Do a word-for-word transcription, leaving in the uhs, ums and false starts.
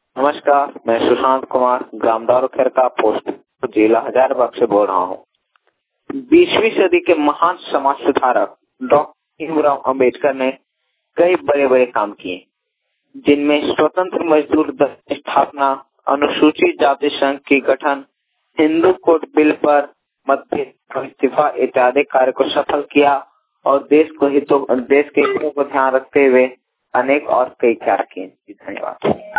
नमस्कार, मैं सुशांत कुमार ग्राम दारोखेर का पोस्ट जिला हजारीबाग से बोल रहा हूँ। बीसवीं सदी के महान समाज सुधारक डॉक्टर भीमराव अंबेडकर ने कई बड़े बड़े काम किए, जिनमें स्वतंत्र मजदूर दल की स्थापना, अनुसूचित जाति संघ की गठन, हिंदू कोड बिल पर मतभेद इस्तीफा इत्यादि कार्य को सफल किया और देश को हितों देश के हितों को ध्यान रखते हुए अनेक और कई कार्य किए। धन्यवाद।